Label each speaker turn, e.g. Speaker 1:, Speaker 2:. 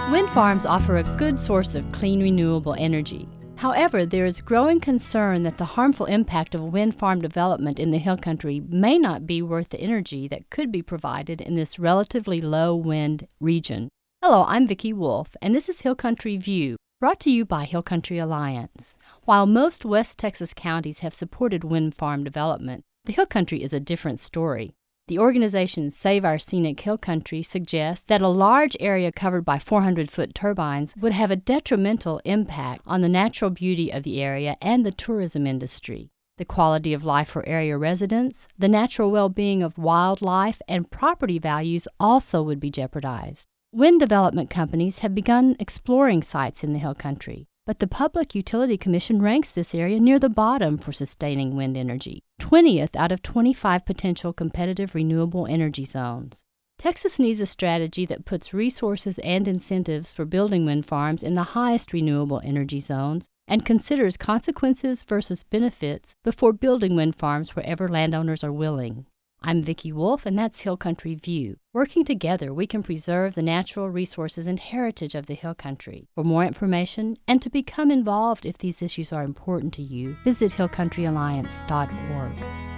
Speaker 1: Wind farms offer a good source of clean, renewable energy. However, there is growing concern that the harmful impact of wind farm development in the Hill Country may not be worth the energy that could be provided in this relatively low wind region. Hello, I'm Vicki Wolf, and this is Hill Country View, brought to you by Hill Country Alliance. While most West Texas counties have supported wind farm development, the Hill Country is a different story. The organization Save Our Scenic Hill Country suggests that a large area covered by 400-foot turbines would have a detrimental impact on the natural beauty of the area and the tourism industry. The quality of life for area residents, the natural well-being of wildlife, and property values also would be jeopardized. Wind development companies have begun exploring sites in the Hill Country, but the Public Utility Commission ranks this area near the bottom for sustaining wind energy, 20th out of 25 potential competitive renewable energy zones. Texas needs a strategy that puts resources and incentives for building wind farms in the highest renewable energy zones and considers consequences versus benefits before building wind farms wherever landowners are willing. I'm Vicki Wolf, and that's Hill Country View. Working together, we can preserve the natural resources and heritage of the Hill Country. For more information and to become involved if these issues are important to you, visit hillcountryalliance.org.